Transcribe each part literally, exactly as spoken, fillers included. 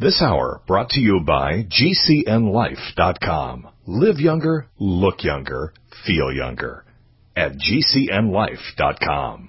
This hour brought to you by G C N life dot com. Live younger, look younger, feel younger at G C N life dot com.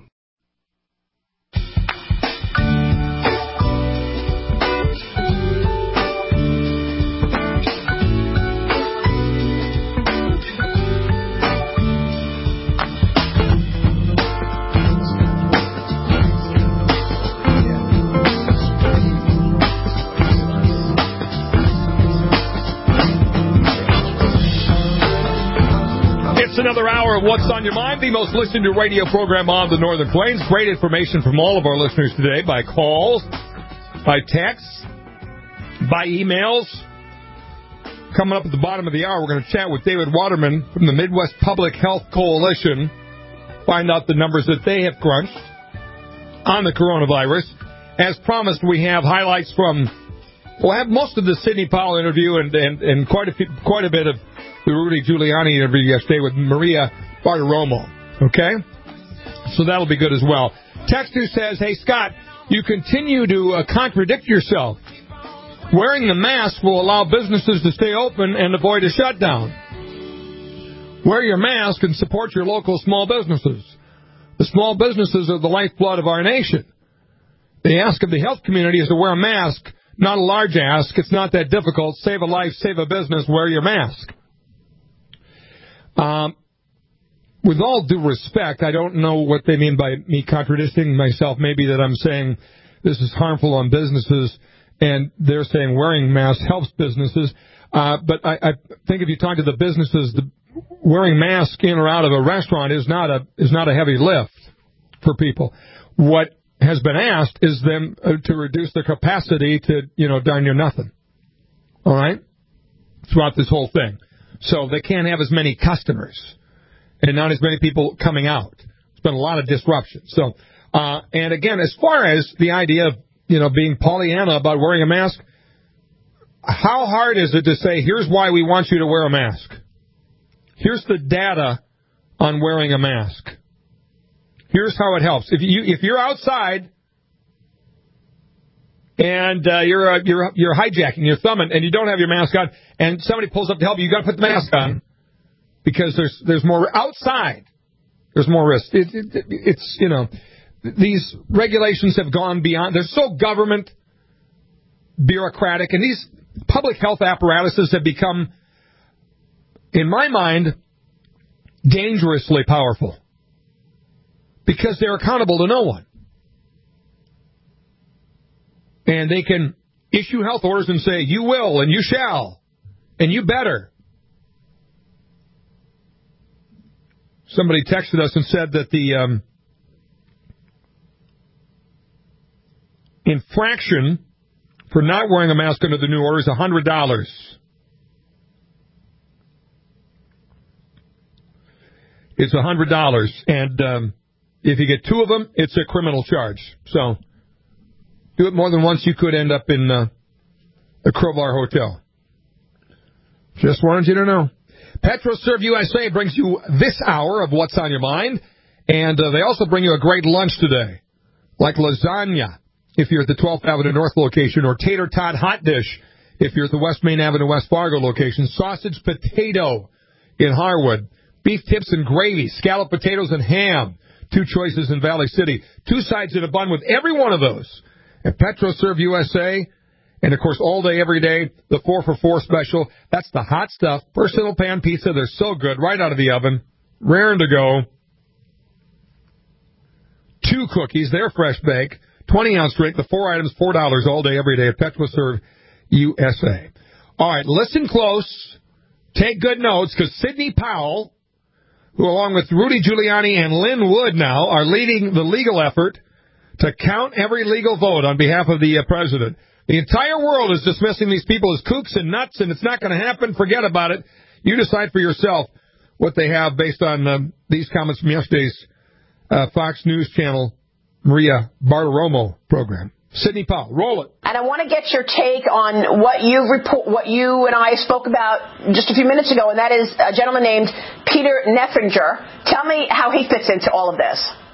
It's another hour of What's on Your Mind, the most listened to radio program on the Northern Plains. Great information from all of our listeners today by calls, by texts, by emails. Coming up at the bottom of the hour, we're going to chat with David Waterman from the Midwest Public Health Coalition, find out the numbers that they have crunched on the coronavirus. As promised, we have highlights from, we'll have most of the Sidney Powell interview and, and, and quite a few, quite a bit of the Rudy Giuliani interview yesterday with Maria Bartiromo. Okay? So that'll be good as well. Texter says, hey, Scott, you continue to uh, contradict yourself. Wearing the mask will allow businesses to stay open and avoid a shutdown. Wear your mask and support your local small businesses. The small businesses are the lifeblood of our nation. The ask of the health community is to wear a mask, not a large ask. It's not that difficult. Save a life, save a business, wear your mask. Um, with all due respect, I don't know what they mean by me contradicting myself. Maybe that I'm saying this is harmful on businesses, and they're saying wearing masks helps businesses. Uh, but I, I think if you talk to the businesses, the wearing masks in or out of a restaurant is not a is not a heavy lift for people. What has been asked is them uh, to reduce their capacity to, you know, darn near nothing. All right? Throughout this whole thing. So they can't have as many customers and not as many people coming out. It's been a lot of disruption. So, uh, and again, as far as the idea of, you know, being Pollyanna about wearing a mask, how hard is it to say, here's why we want you to wear a mask? Here's the data on wearing a mask. Here's how it helps. If you if you're outside and uh, you're uh, you're you're hijacking, you're thumbing, and you don't have your mask on, and somebody pulls up to help you, you got to put the mask on because there's there's more outside. There's more risk. It, it, it's you know these regulations have gone beyond. They're so government bureaucratic, and these public health apparatuses have become, in my mind, dangerously powerful because they're accountable to no one. And they can issue health orders and say, you will and you shall and you better. Somebody texted us and said that the um, infraction for not wearing a mask under the new order is one hundred dollars. It's one hundred dollars. And um, if you get two of them, it's a criminal charge. So do it more than once, you could end up in uh, the Crowbar Hotel. Just wanted you to know. PetroServe U S A brings you this hour of What's on Your Mind, and uh, they also bring you a great lunch today, like lasagna if you're at the twelfth Avenue North location, or tater tot hot dish if you're at the West Main Avenue West Fargo location, sausage potato in Harwood, beef tips and gravy, scalloped potatoes and ham, two choices in Valley City, two sides in a bun with every one of those at PetroServe U S A. And, of course, all day, every day, the four for four special. That's the hot stuff. Personal pan pizza. They're so good. Right out of the oven. Raring to go. Two cookies. They're fresh baked. twenty-ounce drink. The four items, four dollars all day, every day at PetroServe U S A. All right, listen close. Take good notes, because Sidney Powell, who along with Rudy Giuliani and Lynn Wood now are leading the legal effort to count every legal vote on behalf of the uh, president. The entire world is dismissing these people as kooks and nuts, and it's not going to happen. Forget about it. You decide for yourself what they have based on uh, these comments from yesterday's uh, Fox News Channel Maria Bartiromo program. Sidney Powell, roll it. And I want to get your take on what you report, what you and I spoke about just a few minutes ago, and that is a gentleman named Peter Neffringer. Tell me how he fits into all of this.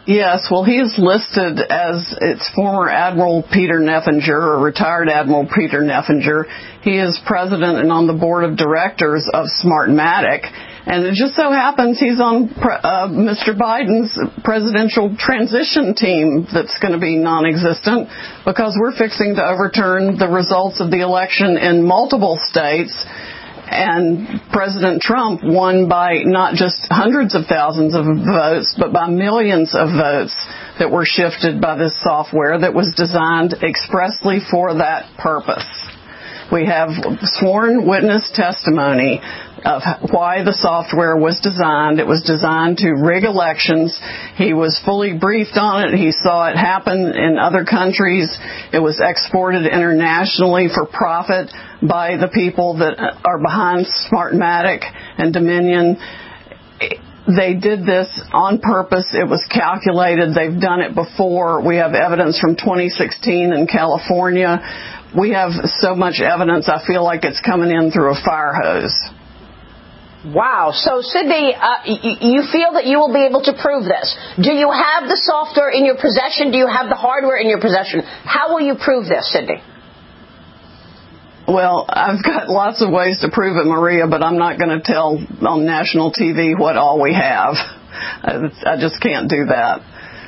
Yes, well, he is listed as its former Admiral Peter Neffinger, or retired Admiral Peter Neffinger. He is president and on the board of directors of Smartmatic. And it just so happens he's on uh, Mister Biden's presidential transition team that's going to be non-existent because we're fixing to overturn the results of the election in multiple states. And President Trump won by not just hundreds of thousands of votes, but by millions of votes that were shifted by this software that was designed expressly for that purpose. We have sworn witness testimony of why the software was designed. It was designed to rig elections. He was fully briefed on it. He saw it happen in other countries. It was exported internationally for profit by the people that are behind Smartmatic and Dominion. They did this on purpose. It was calculated. They've done it before. We have evidence from twenty sixteen in California. We have so much evidence, I feel like it's coming in through a fire hose. Wow. So, Sidney, uh, you feel that you will be able to prove this. Do you have the software in your possession? Do you have the hardware in your possession? How will you prove this, Sidney? Well, I've got lots of ways to prove it, Maria, but I'm not going to tell on national T V what all we have. I just can't do that.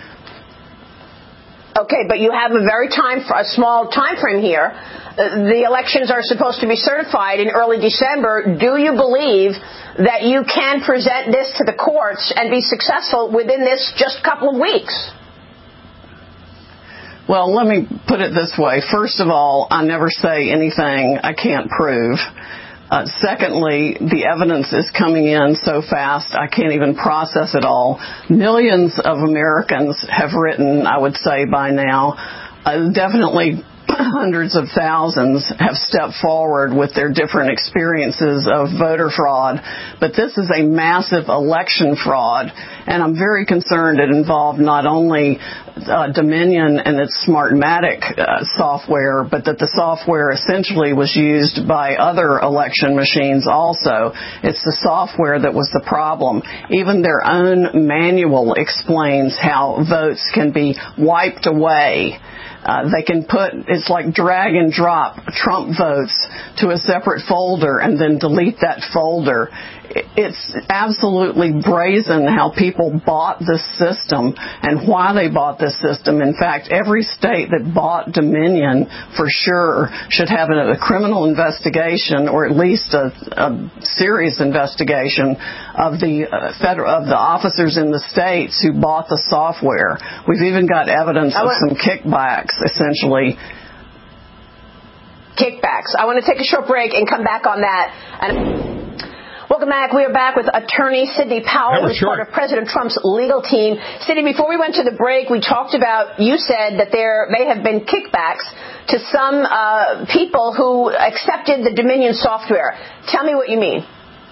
Okay, but you have a very time, a small time frame here. Uh, the elections are supposed to be certified in early December. Do you believe that you can present this to the courts and be successful within this just couple of weeks? Well, let me put it this way. First of all, I never say anything I can't prove. Uh, secondly, the evidence is coming in so fast, I can't even process it all. Millions of Americans have written, I would say by now, uh, definitely hundreds of thousands have stepped forward with their different experiences of voter fraud. But this is a massive election fraud, and I'm very concerned it involved not only uh, Dominion and its Smartmatic uh, software, but that the software essentially was used by other election machines also. It's the software that was the problem. Even their own manual explains how votes can be wiped away. Uh, they can put, it's like drag and drop Trump votes to a separate folder and then delete that folder. It's absolutely brazen how people bought this system and why they bought this system. In fact, every state that bought Dominion for sure should have a, a criminal investigation or at least a, a serious investigation of the uh, federal of the officers in the states who bought the software. We've even got evidence of some kickbacks, essentially. Kickbacks. I want to take a short break and come back on that. And welcome back. We are back with attorney Sidney Powell, who's part of President Trump's legal team. Sidney, before we went to the break, we talked about, you said that there may have been kickbacks to some uh, people who accepted the Dominion software. Tell me what you mean.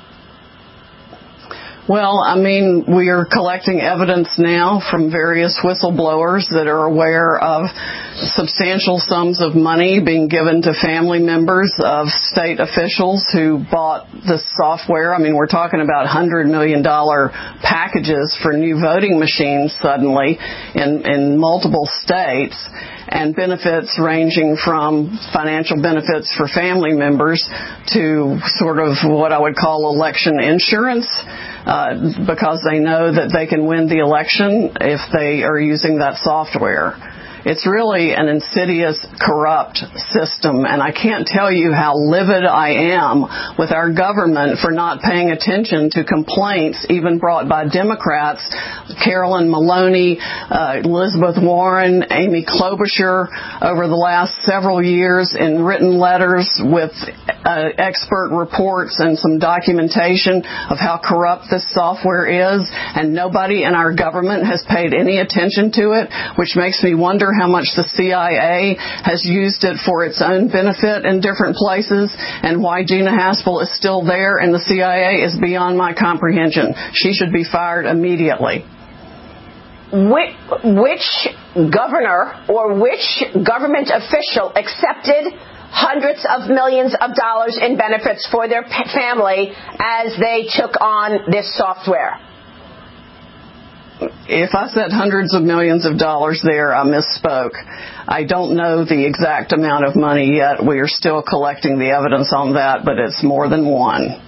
Well, I mean, we are collecting evidence now from various whistleblowers that are aware of substantial sums of money being given to family members of state officials who bought this software. I mean, we're talking about one hundred million dollars packages for new voting machines suddenly in, in multiple states, and benefits ranging from financial benefits for family members to sort of what I would call election insurance, uh, because they know that they can win the election if they are using that software. It's really an insidious, corrupt system, and I can't tell you how livid I am with our government for not paying attention to complaints even brought by Democrats, Carolyn Maloney, uh, Elizabeth Warren, Amy Klobuchar, over the last several years in written letters with uh, expert reports and some documentation of how corrupt this software is, and nobody in our government has paid any attention to it, which makes me wonder how much the C I A has used it for its own benefit in different places, and why Gina Haspel is still there and the C I A is beyond my comprehension. She should be fired immediately. Which, which governor or which government official accepted hundreds of millions of dollars in benefits for their family as they took on this software? if I said hundreds of millions of dollars there, I misspoke. I don't know the exact amount of money yet. We are still collecting the evidence on that, but it's more than one.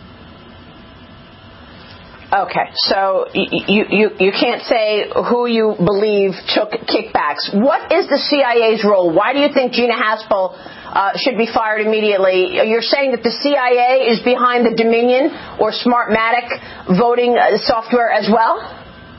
Okay, so you, you, you can't say who you believe took kickbacks. What is the C I A's role? Why do you think Gina Haspel uh, should be fired immediately? You're saying that the C I A is behind the Dominion or Smartmatic voting software as well?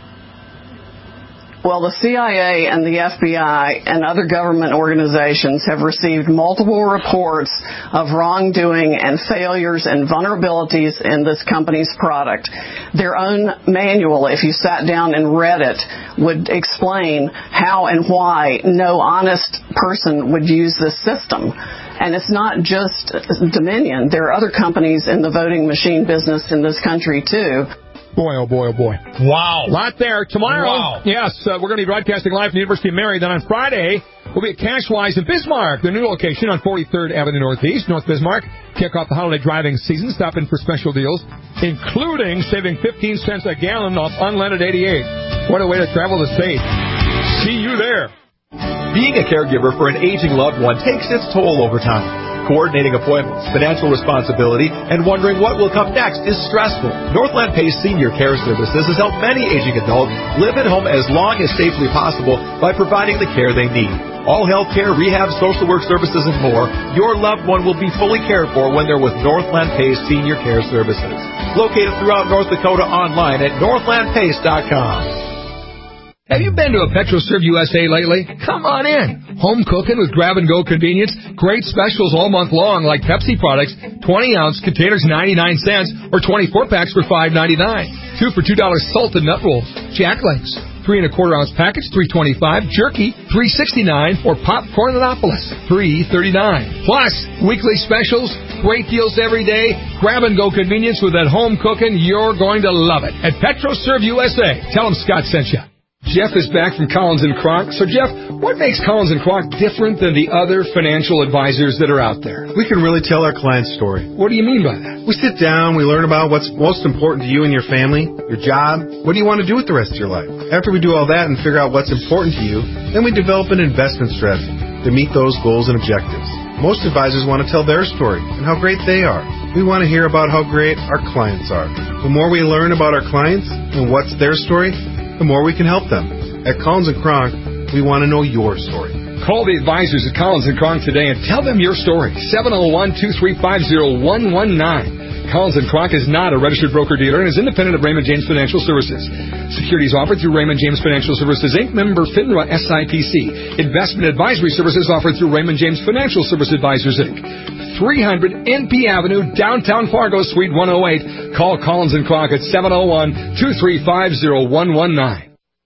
Well, the C I A and the F B I and other government organizations have received multiple reports of wrongdoing and failures and vulnerabilities in this company's product. Their own manual, if you sat down and read it, would explain how and why no honest person would use this system. And it's not just Dominion. There are other companies in the voting machine business in this country, too. Boy, oh boy, oh boy. Wow. A lot there. Tomorrow, wow. yes, uh, we're going to be broadcasting live from the University of Mary. Then on Friday, we'll be at Cashwise in Bismarck, the new location on forty-third Avenue Northeast, North Bismarck. Kick off the holiday driving season. Stop in for special deals, including saving fifteen cents a gallon off unleaded eighty-eight. What a way to travel the state. See you there. Being a caregiver for an aging loved one takes its toll over time. Coordinating appointments, financial responsibility, and wondering what will come next is stressful. Northland Pace Senior Care Services has helped many aging adults live at home as long as safely possible by providing the care they need. All health care, rehab, social work services, and more, your loved one will be fully cared for when they're with Northland Pace Senior Care Services. Located throughout North Dakota online at northland pace dot com. Have you been to a PetroServe U S A lately? Come on in. Home cooking with grab-and-go convenience. Great specials all month long, like Pepsi products, twenty-ounce containers, ninety-nine cents, or twenty-four packs for five ninety-nine. Two for two dollars salted nut rolls, jack legs, three and a quarter ounce package, three twenty-five. Jerky, three sixty-nine, or popcorn Annapolis, three thirty-nine. Plus, weekly specials, great deals every day, grab-and-go convenience with that home cooking. You're going to love it at PetroServe U S A. Tell them Scott sent you. Jeff is back from Collins and Kronk. So, Jeff, what makes Collins and Kronk different than the other financial advisors that are out there? We can really tell our client's story. What do you mean by that? We sit down, we learn about what's most important to you and your family, your job, what do you want to do with the rest of your life. After we do all that and figure out what's important to you, then we develop an investment strategy to meet those goals and objectives. Most advisors want to tell their story and how great they are. We want to hear about how great our clients are. The more we learn about our clients and what's their story, the more we can help them. At Collins and Kronk, we want to know your story. Call the advisors at Collins and Kronk today and tell them your story. seven oh one, two three five, oh one one nine. Collins and Kronk is not a registered broker-dealer and is independent of Raymond James Financial Services. Securities offered through Raymond James Financial Services, Incorporated. Member FINRA S I P C. Investment advisory services offered through Raymond James Financial Service Advisors, Incorporated. three hundred N P Avenue, downtown Fargo, Suite one oh eight. Call Collins and Kronk at seven oh one, two three five, oh one one nine.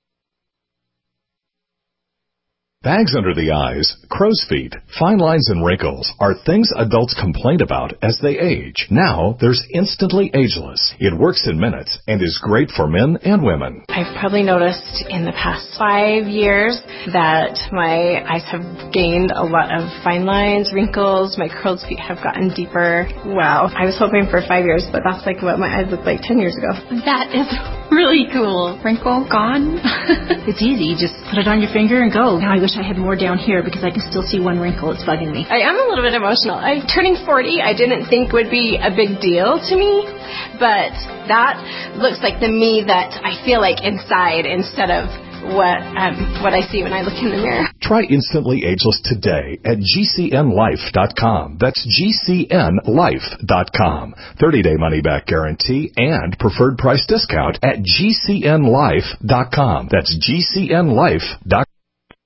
Bags under the eyes, crow's feet, fine lines and wrinkles are things adults complain about as they age. Now, there's Instantly Ageless. It works in minutes and is great for men and women. I've probably noticed in the past five years that my eyes have gained a lot of fine lines, wrinkles, my crow's feet have gotten deeper. Wow. I was hoping for five years, but that's like what my eyes looked like ten years ago. That is really cool. Wrinkle gone. It's easy. You just put it on your finger and go. Now I wish I had more down here because I can still see one wrinkle. It's bugging me. I am a little bit emotional. I'm turning forty. I didn't think would be a big deal to me, but that looks like the me that I feel like inside instead of what um, what I see when I look in the mirror. Try Instantly Ageless today at G C N life dot com. That's G C N life dot com. thirty-day money-back guarantee and preferred price discount at G C N life dot com. That's G C N life dot com.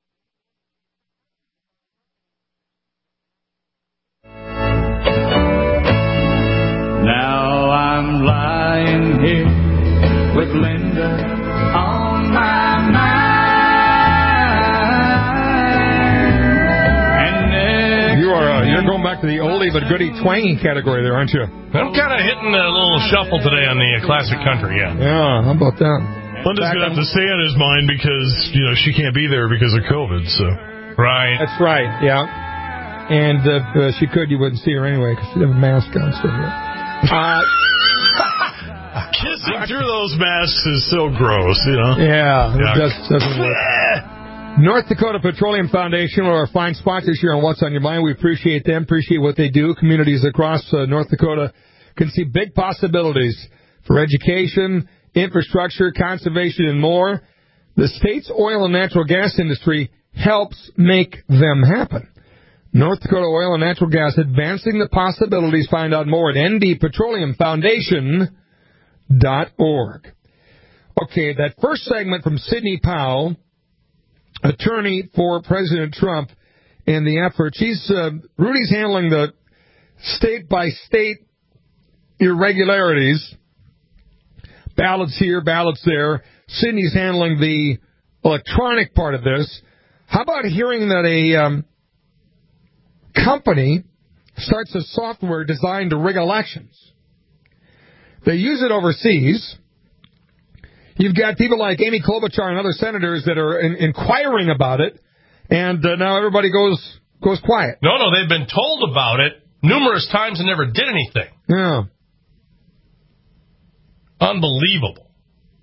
Now I'm lying here with Linda on my mind. And you are uh, you're going back to the oldie but goodie twangy category there, aren't you? I'm kind of hitting a little shuffle today on the uh, classic country, yeah. Yeah, how about that? Linda's going to have to stay on his mind because, you know, she can't be there because of COVID, so. Right. That's right, yeah. And if uh, she could, you wouldn't see her anyway because she'd have a mask on. So, yeah. Uh, Kissing through those masks is so gross, you know? Yeah, yeah. it does, doesn't work. North Dakota Petroleum Foundation, one of our fine sponsors here on What's on Your Mind. We appreciate them, appreciate what they do. Communities across uh, North Dakota can see big possibilities for education, infrastructure, conservation, and more. The state's oil and natural gas industry helps make them happen. North Dakota Oil and Natural Gas, advancing the possibilities. Find out more at N D Petroleum Foundation dot org. Okay, that first segment from Sidney Powell, attorney for President Trump, and the effort. She's uh, Rudy's handling the state-by-state irregularities, ballots here, ballots there. Sidney's handling the electronic part of this. How about hearing that a um, company starts a software designed to rig elections? They use it overseas. You've got people like Amy Klobuchar and other senators that are in, inquiring about it, and uh, now everybody goes goes quiet. No, no, they've been told about it numerous times and never did anything. Yeah. Unbelievable.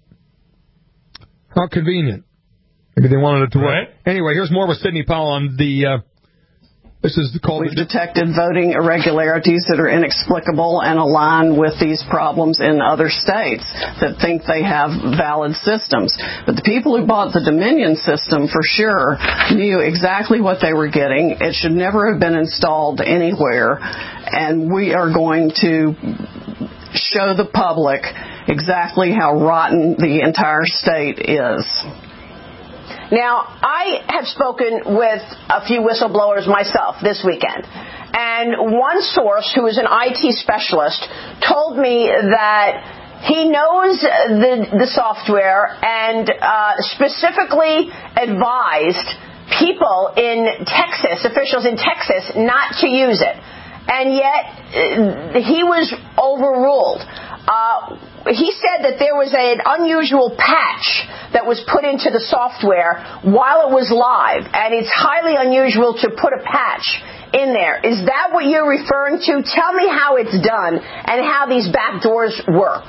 How convenient. Maybe they wanted it to work. Right. Anyway, here's more with Sidney Powell on the... Uh, This is called We've detected voting irregularities that are inexplicable and align with these problems in other states that think they have valid systems. But the people who bought the Dominion system for sure knew exactly what they were getting. It should never have been installed anywhere. And we are going to show the public exactly how rotten the entire state is. Now, I have spoken with a few whistleblowers myself this weekend, and one source who is an I T specialist told me that he knows the, the software and uh, specifically advised people in Texas, officials in Texas, not to use it. And yet, uh, he was overruled. Uh, he said that there was an unusual patch that was put into the software while it was live, and it's highly unusual to put a patch in there. Is that what you're referring to? Tell me how it's done and how these back doors work.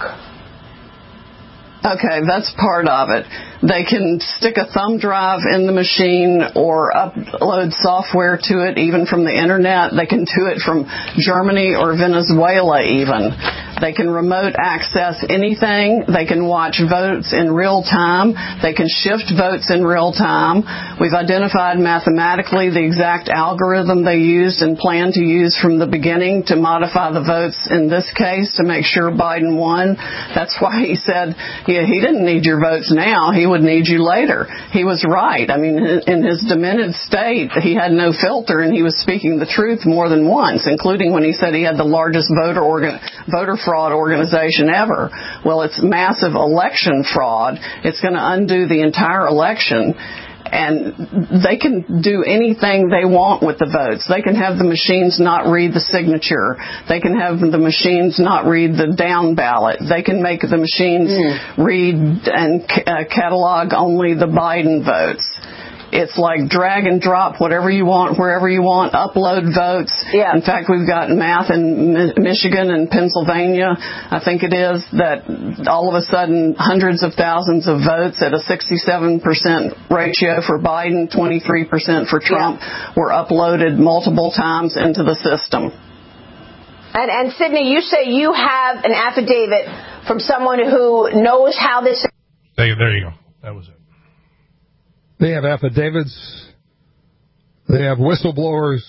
Okay, that's part of it. They can stick a thumb drive in the machine or upload software to it, even from the internet. They can do it from Germany or Venezuela even. They can remote access anything. They can watch votes in real time. They can shift votes in real time. We've identified mathematically the exact algorithm they used and plan to use from the beginning to modify the votes in this case to make sure Biden won. That's why he said, yeah, he didn't need your votes now. He would need you later. He was right. I mean, in his demented state, he had no filter, and he was speaking the truth more than once, including when he said he had the largest voter organ, voter fraud organization ever. Well, it's massive election fraud. It's going to undo the entire election. And they can do anything they want with the votes. They can have the machines not read the signature. They can have the machines not read the down ballot. They can make the machines mm. read and uh, catalog only the Biden votes. It's like drag and drop whatever you want, wherever you want, upload votes. Yeah. In fact, we've got math in Mi- Michigan and Pennsylvania, I think it is, that all of a sudden hundreds of thousands of votes at a sixty-seven percent ratio for Biden, twenty-three percent for Trump, yeah. were uploaded multiple times into the system. And, and Sidney, you say you have an affidavit from someone who knows how this... There, there you go. That was it. They have affidavits. They have whistleblowers.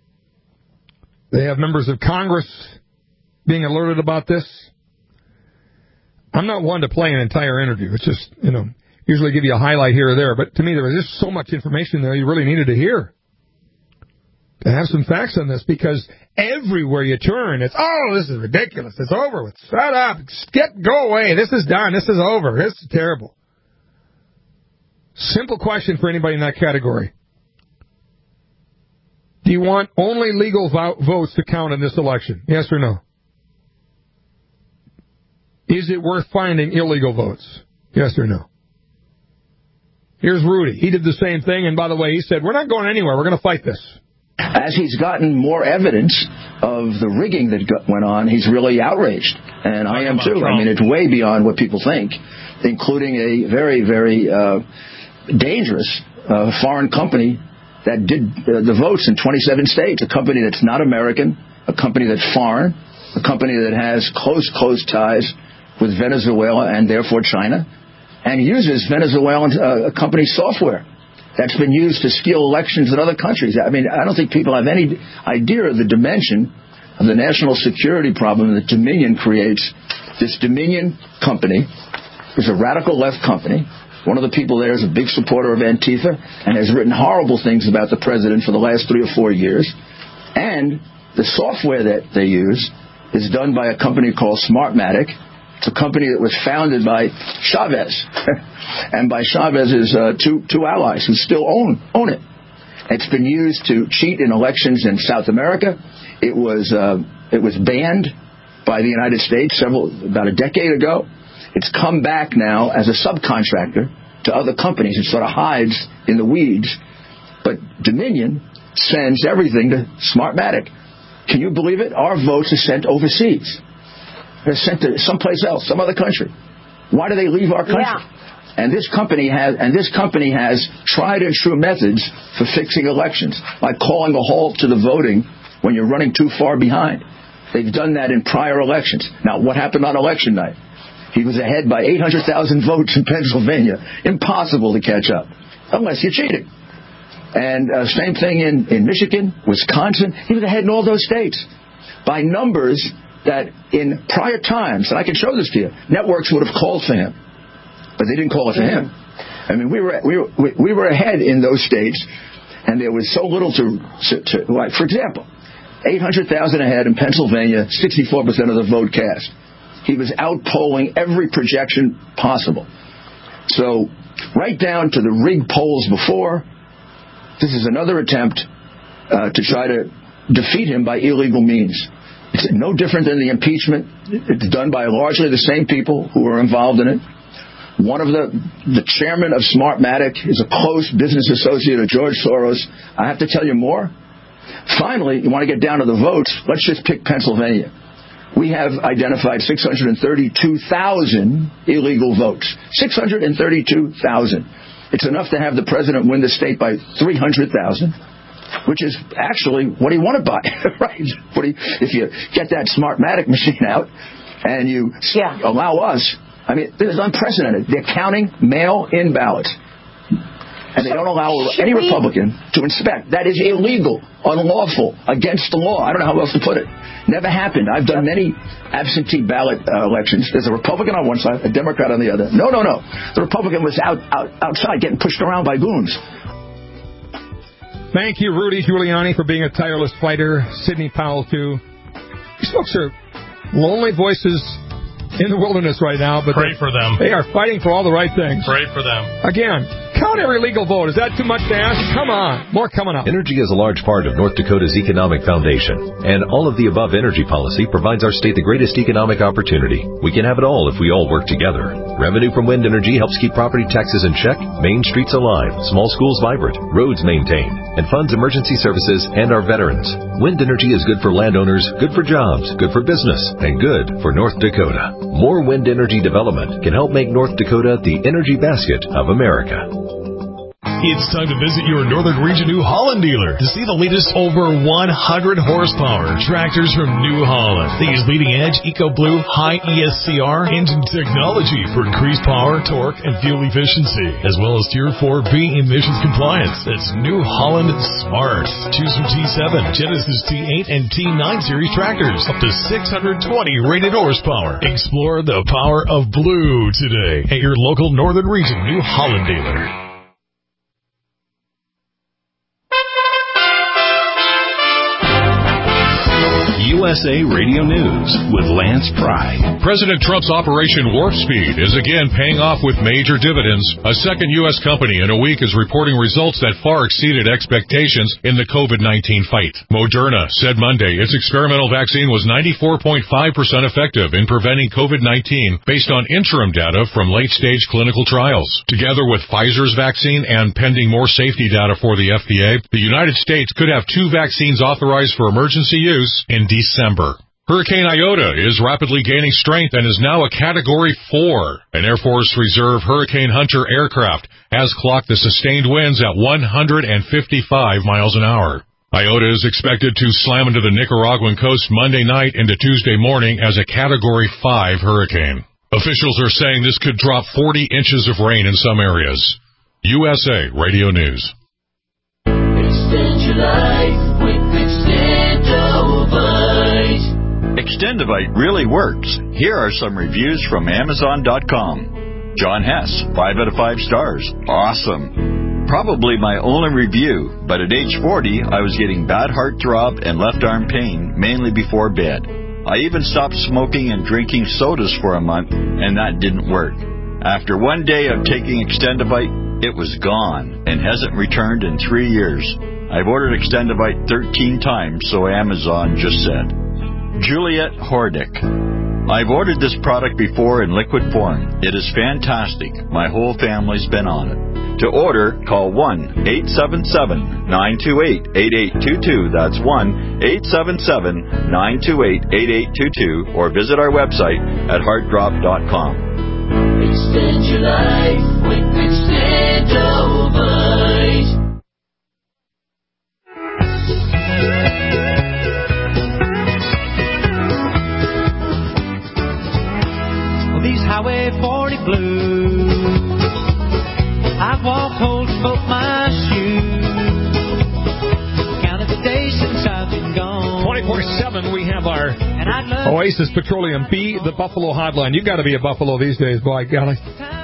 They have members of Congress being alerted about this. I'm not one to play an entire interview. It's just, you know, usually give you a highlight here or there. But to me, there was just so much information there you really needed to hear. To have some facts on this, because everywhere you turn, it's, oh, this is ridiculous. It's over with. Shut up. Get, go away. This is done. This is over. This is terrible. Simple question for anybody in that category. Do you want only legal vo- votes to count in this election? Yes or no? Is it worth finding illegal votes? Yes or no? Here's Rudy. He did the same thing, and by the way, he said, we're not going anywhere. We're going to fight this. As he's gotten more evidence of the rigging that got, went on, he's really outraged. And I am too. I mean, it's way beyond what people think, including a very, very uh, dangerous uh, foreign company that did uh, the votes in twenty-seven states, a company that's not American, a company that's foreign, a company that has close, close ties with Venezuela and therefore China, and uses Venezuelan uh, company software that's been used to steal elections in other countries. I mean, I don't think people have any idea of the dimension of the national security problem that Dominion creates. This Dominion company is a radical left company. One of the people there is a big supporter of Antifa and has written horrible things about the president for the last three or four years. And the software that they use is done by a company called Smartmatic. It's a company that was founded by Chavez and by Chavez's uh, two two allies who still own own it. It's been used to cheat in elections in South America. It was uh, it was banned by the United States several about a decade ago. It's come back now as a subcontractor to other companies. It sort of hides in the weeds. But Dominion sends everything to Smartmatic. Can you believe it? Our votes are sent overseas. They're sent to someplace else, some other country. Why do they leave our country? Yeah. And this company has, and this company has tried and true methods for fixing elections, like calling a halt to the voting when you're running too far behind. They've done that in prior elections. Now, what happened on election night? He was ahead by eight hundred thousand votes in Pennsylvania. Impossible to catch up, unless you're cheating. And uh, same thing in, in Michigan, Wisconsin. He was ahead in all those states by numbers that in prior times, and I can show this to you, networks would have called for him, but they didn't call it for him. I mean, we were we were we were ahead in those states, and there was so little to, to like, for example, eight hundred thousand ahead in Pennsylvania, sixty-four percent of the vote cast. He was outpolling every projection possible. So, right down to the rigged polls before, this is another attempt uh, to try to defeat him by illegal means. It's no different than the impeachment. It's done by largely the same people who are involved in it. One of the, the chairman of Smartmatic is a close business associate of George Soros. I have to tell you more. Finally, you want to get down to the votes, let's just pick Pennsylvania. We have identified six hundred thirty-two thousand illegal votes. six hundred thirty-two thousand. It's enough to have the president win the state by three hundred thousand. Which is actually what he wanted by, right? What he, if you get that Smartmatic machine out and you yeah. allow us, I mean, this is unprecedented. They're counting mail-in ballots. And they don't allow any Republican to inspect. That is illegal, unlawful, against the law. I don't know how else to put it. Never happened. I've done many absentee ballot uh, elections. There's a Republican on one side, a Democrat on the other. No, no, no. The Republican was out, out outside getting pushed around by goons. Thank you, Rudy Giuliani, for being a tireless fighter. Sidney Powell, too. These folks are lonely voices in the wilderness right now, but pray for them. They are fighting for all the right things. Pray for them. Again, count every legal vote. Is that too much to ask? Come on. More coming up. Energy is a large part of North Dakota's economic foundation, and all of the above energy policy provides our state the greatest economic opportunity. We can have it all if we all work together. Revenue from wind energy helps keep property taxes in check, main streets alive, small schools vibrant, roads maintained, and funds emergency services and our veterans. Wind energy is good for landowners, good for jobs, good for business, and good for North Dakota. More wind energy development can help make North Dakota the energy basket of America. It's time to visit your Northern Region New Holland dealer to see the latest over one hundred horsepower tractors from New Holland. These leading-edge EcoBlue high E S C R engine technology for increased power, torque, and fuel efficiency, as well as Tier four B emissions compliance. That's New Holland Smart. Choose from T seven, Genesis T eight, and T nine series tractors, up to six hundred twenty rated horsepower. Explore the power of blue today at your local Northern Region New Holland dealer. U U S A Radio News with Lance Pry. President Trump's Operation Warp Speed is again paying off with major dividends. A second U S company in a week is reporting results that far exceeded expectations in the COVID nineteen fight. Moderna said Monday its experimental vaccine was ninety-four point five percent effective in preventing COVID nineteen based on interim data from late-stage clinical trials. Together with Pfizer's vaccine and pending more safety data for the F D A, the United States could have two vaccines authorized for emergency use in December. Hurricane Iota is rapidly gaining strength and is now a Category four. An Air Force Reserve Hurricane Hunter aircraft has clocked the sustained winds at one hundred fifty-five miles an hour. Iota is expected to slam into the Nicaraguan coast Monday night into Tuesday morning as a Category five hurricane. Officials are saying this could drop forty inches of rain in some areas. U S A Radio News. Extend your life with Extendovite. Extendovite really works. Here are some reviews from Amazon dot com. John Hess, five out of five stars. Awesome. Probably my only review, but at age forty, I was getting bad heart throb and left arm pain, mainly before bed. I even stopped smoking and drinking sodas for a month, and that didn't work. After one day of taking Extendovite, it was gone and hasn't returned in three years. I've ordered Extendovite thirteen times, so Amazon just said. Juliet Hordick. I've ordered this product before in liquid form. It is fantastic. My whole family's been on it. To order, call one eight seven seven, nine two eight, eight eight two two. That's one eight seven seven, nine two eight, eight eight two two, or visit our website at heart drop dot com. Extend your life with Extendovite. Well, these Highway forty blues, I've walked holding both my shoes. Counted the days since I've been gone. twenty-four seven, we have our Oasis Petroleum B, the Buffalo Hotline. You've got to be a Buffalo these days, boy. Golly.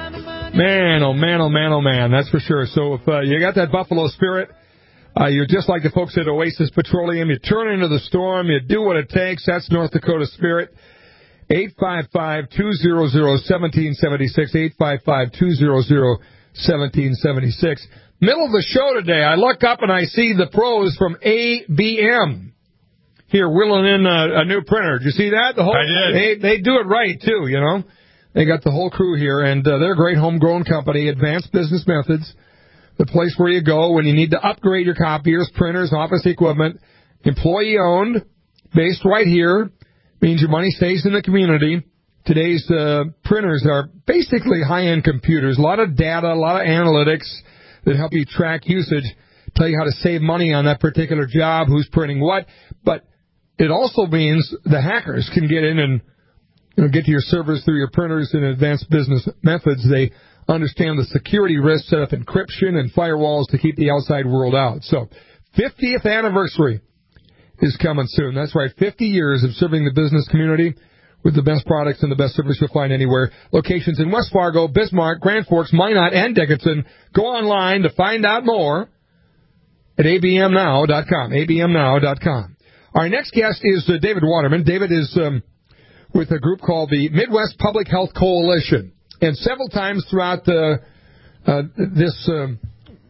Man, oh man, oh man, oh man, that's for sure. So if uh, you got that Buffalo spirit, uh, you're just like the folks at Oasis Petroleum. You turn into the storm. You do what it takes. That's North Dakota spirit. eight five five, two hundred, one seven seven six, eight five five, two hundred, one seven seven six. Middle of the show today, I look up and I see the pros from A B M here wheeling in a, a new printer. Did you see that? The whole, I did. They, they do it right, too, you know. They got the whole crew here, and uh, they're a great homegrown company, Advanced Business Methods, the place where you go when you need to upgrade your copiers, printers, office equipment. Employee-owned, based right here, means your money stays in the community. Today's uh, printers are basically high-end computers, a lot of data, a lot of analytics that help you track usage, tell you how to save money on that particular job, who's printing what. But it also means the hackers can get in and you know, get to your servers through your printers in Advanced Business Methods. They understand the security risks, set up encryption and firewalls to keep the outside world out. So, fiftieth anniversary is coming soon. That's right, fifty years of serving the business community with the best products and the best service you'll find anywhere. Locations in West Fargo, Bismarck, Grand Forks, Minot, and Dickinson. Go online to find out more at A B M now dot com, A B M now dot com. Our next guest is uh, David Waterman. David is um, with a group called the Midwest Public Health Coalition. And several times throughout the, uh, this um,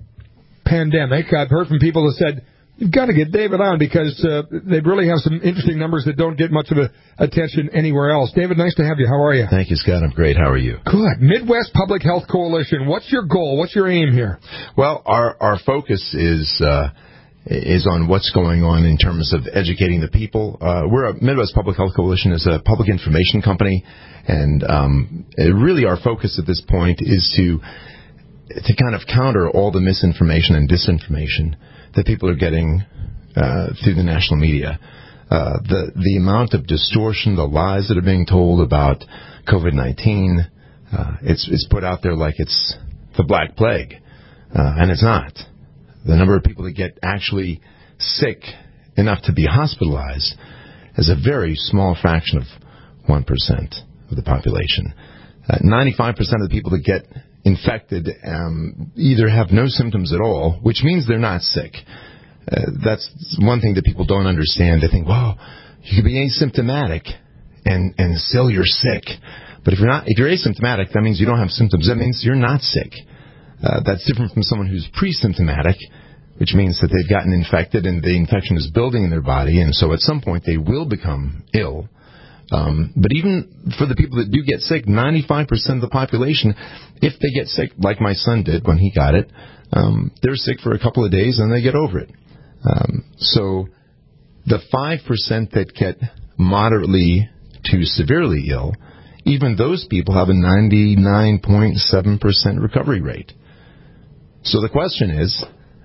pandemic, I've heard from people that said, you've got to get David on because uh, they really have some interesting numbers that don't get much of a attention anywhere else. David, nice to have you. How are you? Thank you, Scott. I'm great. How are you? Good. Midwest Public Health Coalition. What's your goal? What's your aim here? Well, our, our focus is uh, is on what's going on in terms of educating the people. Uh, we're a Midwest Public Health Coalition is a public information company, and um, it really our focus at this point is to to kind of counter all the misinformation and disinformation that people are getting uh, through the national media. Uh, the the amount of distortion, the lies that are being told about COVID nineteen, uh, it's it's put out there like it's the Black Plague, uh, and it's not. The number of people that get actually sick enough to be hospitalized is a very small fraction of one percent of the population. Uh, ninety-five percent of the people that get infected um, either have no symptoms at all, which means they're not sick. Uh, that's one thing that people don't understand. They think, well, You can be asymptomatic, and and still you're sick. But if you're not, if you're asymptomatic, that means you don't have symptoms. That means you're not sick. Uh, that's different from someone who's pre-symptomatic, which means that they've gotten infected and the infection is building in their body, and so at some point they will become ill. Um, but even for the people that do get sick, ninety-five percent of the population, if they get sick, like my son did when he got it, um, they're sick for a couple of days and they get over it. Um, so the five percent that get moderately to severely ill, even those people have a ninety-nine point seven percent recovery rate. So the question is,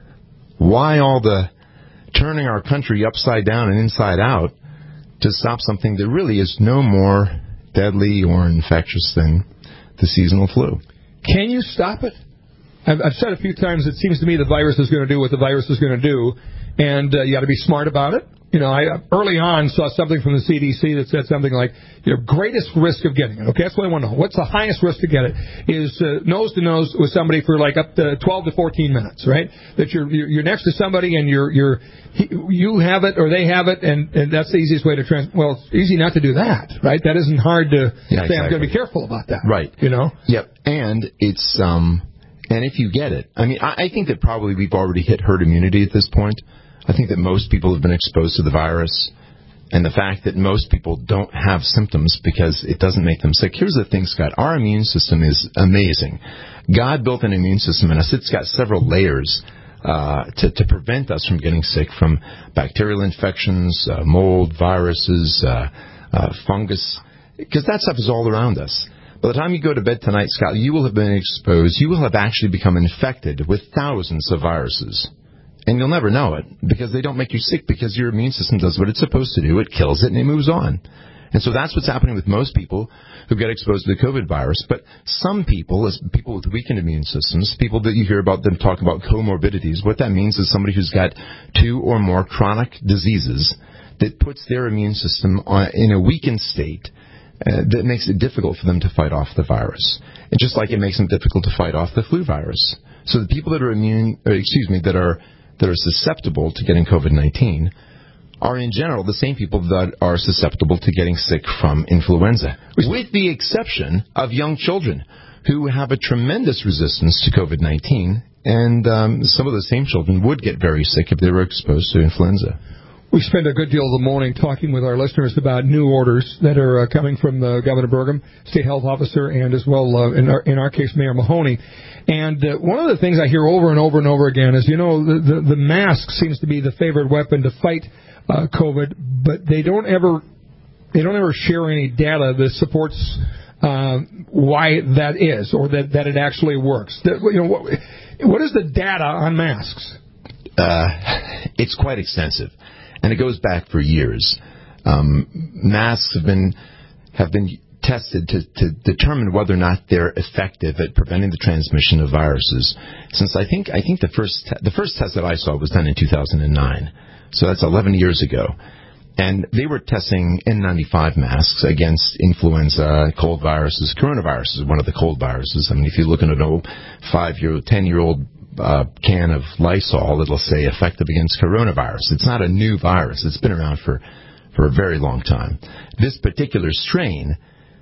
why all the turning our country upside down and inside out to stop something that really is no more deadly or infectious than the seasonal flu? Can you stop it? I've, I've said a few times, it seems to me the virus is going to do what the virus is going to do, and uh, you got to be smart about it. You know, I early on saw something from the C D C that said something like, your greatest risk of getting it, okay, that's what I want to know. What's the highest risk to get it? Is uh, nose to nose with somebody for like up to twelve to fourteen minutes, right? That you're you're next to somebody and you're you're you have it or they have it, and, and that's the easiest way to trans. Well, it's easy not to do that, right? That isn't hard to yeah, say. Exactly. I'm going to be careful about that, right? You know. Yep, and it's um, and if you get it, I mean, I, I think that probably we've already hit herd immunity at this point. I think that most people have been exposed to the virus, and the fact that most people don't have symptoms because it doesn't make them sick. Here's the thing, Scott. Our immune system is amazing. God built an immune system in us. It's got several layers uh, to, to prevent us from getting sick from bacterial infections, uh, mold, viruses, uh, uh, fungus, because that stuff is all around us. By the time you go to bed tonight, Scott, you will have been exposed. You will have actually become infected with thousands of viruses. And you'll never know it because they don't make you sick because your immune system does what it's supposed to do. It kills it and it moves on. And so that's what's happening with most people who get exposed to the COVID virus. But some people, as people with weakened immune systems, people that you hear about them talk about comorbidities, what that means is somebody who's got two or more chronic diseases that puts their immune system on, in a weakened state uh, that makes it difficult for them to fight off the virus. And just like it makes them difficult to fight off the flu virus. So the people that are immune, or excuse me, that are that are susceptible to getting COVID nineteen are in general the same people that are susceptible to getting sick from influenza, with the exception of young children who have a tremendous resistance to COVID nineteen, and um, some of the same children would get very sick if they were exposed to influenza. We spend a good deal of the morning talking with our listeners about new orders that are uh, coming from uh, Governor Burgum, State Health Officer, and as well, uh, in, our, in our case, Mayor Mahoney. And uh, one of the things I hear over and over and over again is, you know, the, the, the mask seems to be the favorite weapon to fight uh, COVID, but they don't ever they don't ever share any data that supports uh, why that is or that, that it actually works. That, you know, what, what is the data on masks? Uh, it's quite extensive. And it goes back for years. Um, masks have been have been tested to, to determine whether or not they're effective at preventing the transmission of viruses. Since I think I think the first te- the first test that I saw was done in two thousand nine, so that's eleven years ago, and they were testing N ninety-five masks against influenza, cold viruses. Coronavirus is one of the cold viruses. I mean, if you look at an old five-year-old, ten-year-old Uh, can of Lysol, it'll say effective against coronavirus. It's not a new virus. It's been around for, for a very long time. This particular strain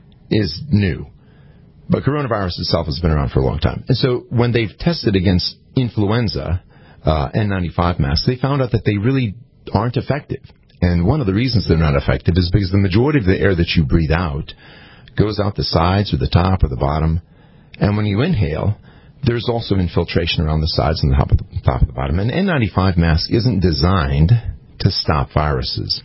is new, but coronavirus itself has been around for a long time. And so when they've tested against influenza, uh, N ninety-five masks, they found out that they really aren't effective. And one of the reasons they're not effective is because the majority of the air that you breathe out goes out the sides or the top or the bottom. And when you inhale, there's also infiltration around the sides and the top of the, top of the bottom. An N ninety-five mask isn't designed to stop viruses.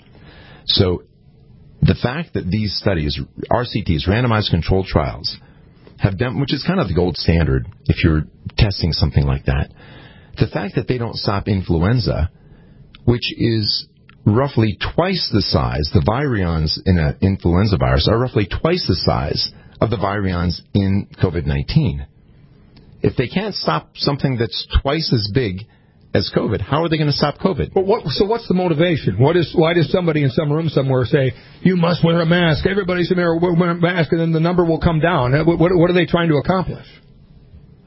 So the fact that these studies, R C Ts, randomized controlled trials, have done, which is kind of the gold standard if you're testing something like that, the fact that they don't stop influenza, which is roughly twice the size, the virions in an influenza virus are roughly twice the size of the virions in COVID nineteen. If they can't stop something that's twice as big as COVID, how are they going to stop COVID? But what, so what's the motivation? What is why does somebody in some room somewhere say, you must wear a mask, everybody should wear a mask, and then the number will come down? What, what, what are they trying to accomplish?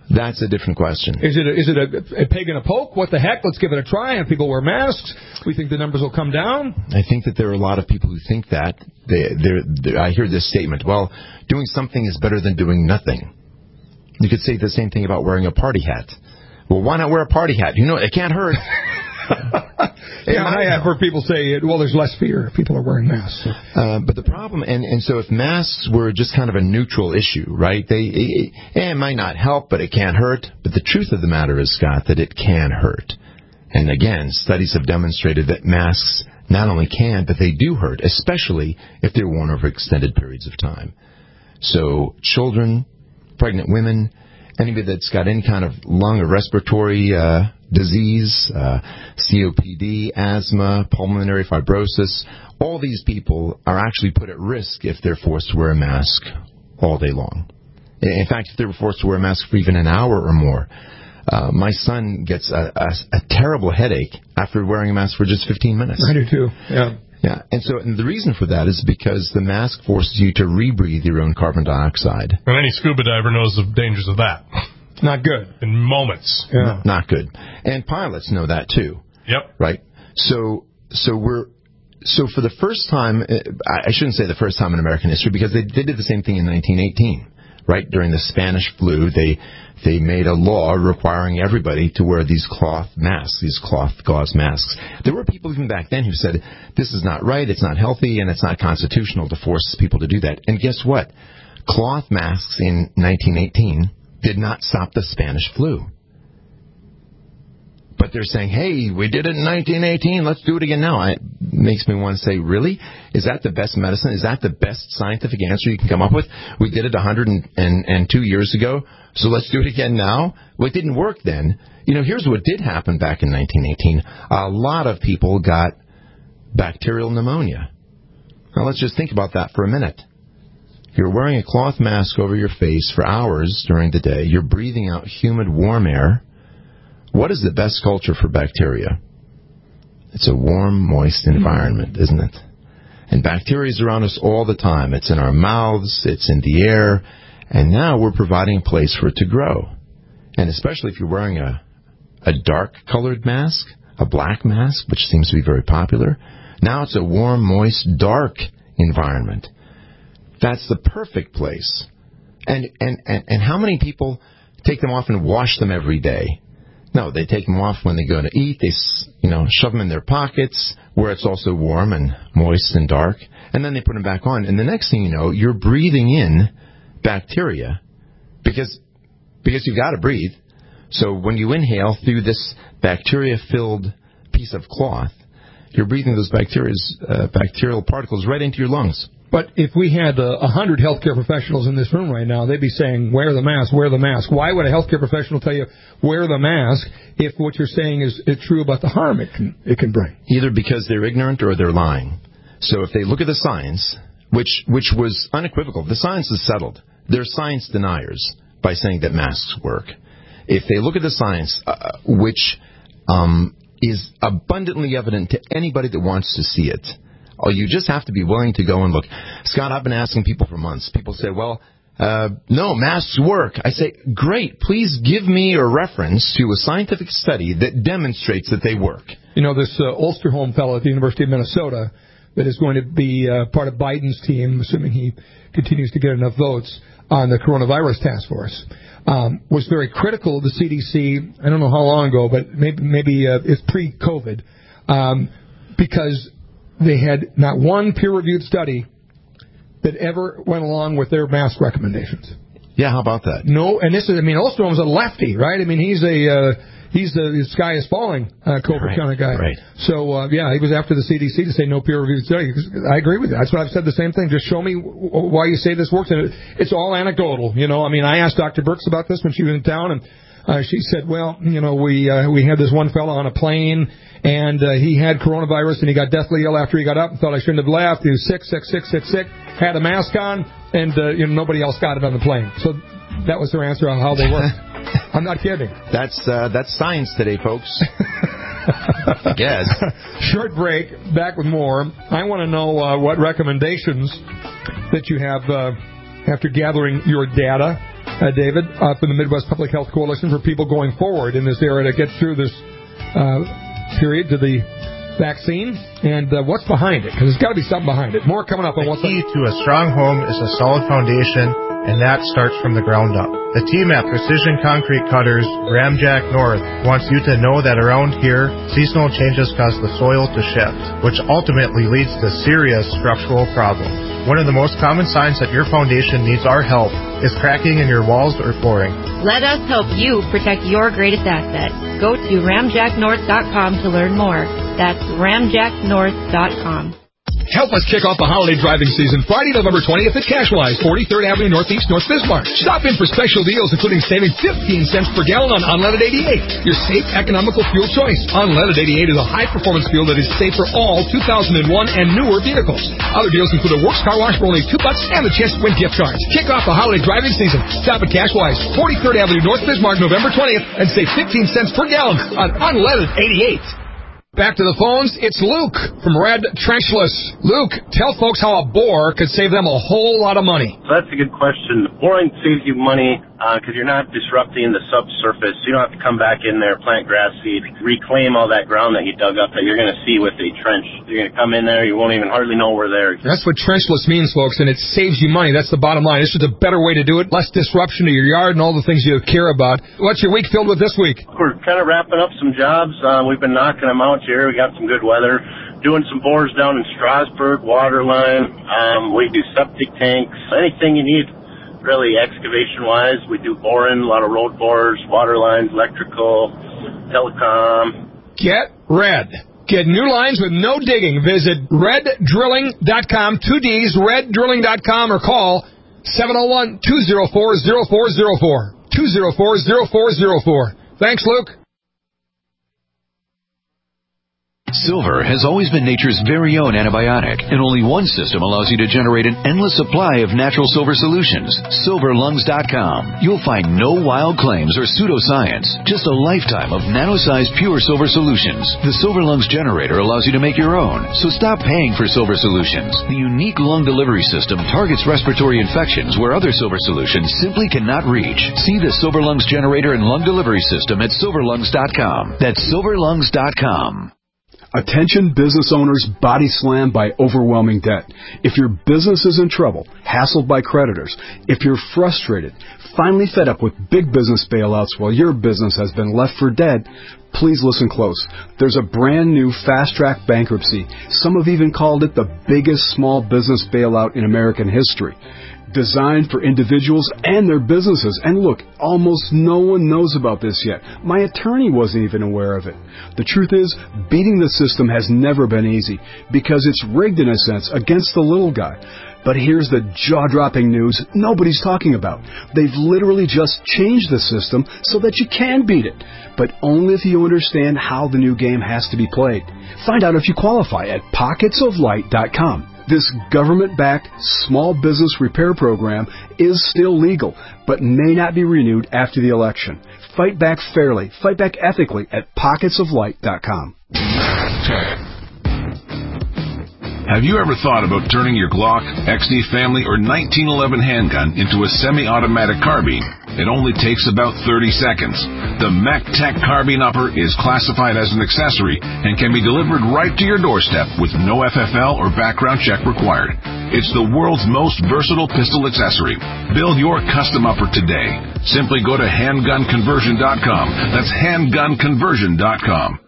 That's a different question. Is it a, is it a, a peg and a poke? What the heck? Let's give it a try. And people wear masks. We think the numbers will come down. I think that there are a lot of people who think that. They, they're, they're, I hear this statement, well, doing something is better than doing nothing. You could say the same thing about wearing a party hat. Well, why not wear a party hat? You know, it can't hurt. Yeah, I have heard people say, well, there's less fear if people are wearing masks. So. Uh, but the problem, and, and so if masks were just kind of a neutral issue, right, they it, it might not help, but it can't hurt. But the truth of the matter is, Scott, that it can hurt. And again, studies have demonstrated that masks not only can, but they do hurt, especially if they're worn over extended periods of time. So children, pregnant women, anybody that's got any kind of lung or respiratory uh, disease, uh, C O P D, asthma, pulmonary fibrosis, all these people are actually put at risk if they're forced to wear a mask all day long. In fact, if they were forced to wear a mask for even an hour or more, uh, my son gets a, a, a terrible headache after wearing a mask for just fifteen minutes. I do too, yeah. Yeah, and so and the reason for that is because the mask forces you to rebreathe your own carbon dioxide. And any scuba diver knows the dangers of that. Not good. In moments. Yeah. No, not good. And pilots know that too. Yep. Right? So so we're so for the first time, I shouldn't say the first time in American history, because they, they did the same thing in nineteen eighteen. Right? During the Spanish flu, they they made a law requiring everybody to wear these cloth masks, these cloth gauze masks. There were people even back then who said, this is not right, it's not healthy, and it's not constitutional to force people to do that. And guess what? Cloth masks in nineteen eighteen did not stop the Spanish flu. But they're saying, hey, we did it in nineteen eighteen, let's do it again now. It makes me want to say, really? Is that the best medicine? Is that the best scientific answer you can come up with? We did it one hundred two years ago, so let's do it again now? Well, it didn't work then. You know, here's what did happen back in nineteen eighteen. A lot of people got bacterial pneumonia. Now, let's just think about that for a minute. You're wearing a cloth mask over your face for hours during the day. You're breathing out humid, warm air. What is the best culture for bacteria? It's a warm, moist environment, isn't it? And bacteria is around us all the time. It's in our mouths, it's in the air, and now we're providing a place for it to grow. And especially if you're wearing a, a dark-colored mask, a black mask, which seems to be very popular, now it's a warm, moist, dark environment. That's the perfect place. And, and, and, and how many people take them off and wash them every day? No, they take them off when they go to eat. They, you know, shove them in their pockets where it's also warm and moist and dark, and then they put them back on. And the next thing you know, you're breathing in bacteria because because you've got to breathe. So when you inhale through this bacteria-filled piece of cloth, you're breathing those bacteria's, uh, bacterial particles right into your lungs. But if we had a uh, hundred healthcare professionals in this room right now, they'd be saying, wear the mask, wear the mask. Why would a healthcare professional tell you, wear the mask, if what you're saying is, is true about the harm it can, it can bring? Either because they're ignorant or they're lying. So if they look at the science, which which was unequivocal, the science is settled. They're science deniers by saying that masks work. If they look at the science, uh, which um, is abundantly evident to anybody that wants to see it, oh, you just have to be willing to go and look. Scott, I've been asking people for months. People say, well, uh, no, masks work. I say, great. Please give me a reference to a scientific study that demonstrates that they work. You know, this uh, Osterholm fellow at the University of Minnesota that is going to be uh, part of Biden's team, assuming he continues to get enough votes, on the coronavirus task force, um, was very critical of the C D C. I don't know how long ago, but maybe, maybe uh, it's pre-COVID, um, because they had not one peer-reviewed study that ever went along with their mask recommendations. Yeah, how about that? No, and this is, I mean, Ostrom's a lefty, right? I mean, he's a, uh, he's the, the sky is falling uh, COVID right, kind of guy. Right. So, uh, yeah, he was after the C D C to say no peer-reviewed study. I agree with you. That's what I've said the same thing. Just show me w- why you say this works. And it, it's all anecdotal, you know. I mean, I asked Doctor Birx about this when she was in town, and Uh, she said, well, you know, we uh, we had this one fellow on a plane, and uh, he had coronavirus, and he got deathly ill after he got up and thought I shouldn't have left. He was sick, sick, sick, sick, sick, had a mask on, and uh, you know, nobody else got it on the plane. So that was their answer on how they work. I'm not kidding. That's uh, that's science today, folks. I guess. Short break. Back with more. I want to know uh, what recommendations that you have uh, after gathering your data uh, David, uh, from the Midwest Public Health Coalition for people going forward in this era to get through this uh, period to the vaccine, and uh, what's behind it? Because there's got to be something behind it. More coming up on what's the key to a strong home is a solid foundation, and that starts from the ground up. The team at Precision Concrete Cutters, Ramjack North, wants you to know that around here, seasonal changes cause the soil to shift, which ultimately leads to serious structural problems. One of the most common signs that your foundation needs our help is cracking in your walls or flooring. Let us help you protect your greatest asset. Go to ramjack north dot com to learn more. That's ramjack north dot com. Help us kick off the holiday driving season Friday, November twentieth at Cashwise, forty-third Avenue Northeast, North Bismarck. Stop in for special deals, including saving fifteen cents per gallon on unleaded eighty-eight, your safe, economical fuel choice. Unleaded eighty-eight is a high-performance fuel that is safe for all two thousand one and newer vehicles. Other deals include a Works Car Wash for only two bucks and a chance to win gift cards. Kick off the holiday driving season. Stop at Cashwise, forty-third Avenue North Bismarck, November twentieth, and save fifteen cents per gallon on unleaded eighty-eight. Back to the phones, it's Luke from Red Trenchless. Luke, tell folks how a bore could save them a whole lot of money. So that's a good question. Boring saves you money because uh, you're not disrupting the subsurface. You don't have to come back in there, plant grass seed, reclaim all that ground that you dug up that you're going to see with a trench. You're going to come in there, you won't even hardly know we're there. That's what trenchless means, folks, and it saves you money. That's the bottom line. This is a better way to do it, less disruption to your yard and all the things you care about. What's your week filled with this week? We're kind of wrapping up some jobs. Uh, we've been knocking them out here. We got some good weather. Doing some bores down in Strasburg, water line. Um, we do septic tanks, anything you need, really, excavation-wise. We do boring, a lot of road bores, water lines, electrical, telecom. Get Red. Get new lines with no digging. Visit red drilling dot com, two D's, red drilling dot com, or call seven oh one, two oh four, oh four oh four, two oh four, oh four oh four. Thanks, Luke. Silver has always been nature's very own antibiotic, and only one system allows you to generate an endless supply of natural silver solutions. silver lungs dot com. You'll find no wild claims or pseudoscience, just a lifetime of nano-sized pure silver solutions. The Silver Lungs generator allows you to make your own, so stop paying for silver solutions. The unique lung delivery system targets respiratory infections where other silver solutions simply cannot reach. See the Silver Lungs generator and lung delivery system at silver lungs dot com. That's silver lungs dot com. Attention business owners body slammed by overwhelming debt. If your business is in trouble, hassled by creditors, if you're frustrated, finally fed up with big business bailouts while your business has been left for dead, please listen close. There's a brand new fast-track bankruptcy. Some have even called it the biggest small business bailout in American history. Designed for individuals and their businesses. And look, almost no one knows about this yet. My attorney wasn't even aware of it. The truth is, beating the system has never been easy because it's rigged in a sense against the little guy. But here's the jaw-dropping news nobody's talking about. They've literally just changed the system so that you can beat it, but only if you understand how the new game has to be played. Find out if you qualify at pockets of light dot com. This government-backed small business repair program is still legal, but may not be renewed after the election. Fight back fairly, fight back ethically at pockets of light dot com. Have you ever thought about turning your Glock, X D Family, or nineteen eleven handgun into a semi-automatic carbine? It only takes about thirty seconds. The MacTech Carbine Upper is classified as an accessory and can be delivered right to your doorstep with no F F L or background check required. It's the world's most versatile pistol accessory. Build your custom upper today. Simply go to handgun conversion dot com. That's handgun conversion dot com.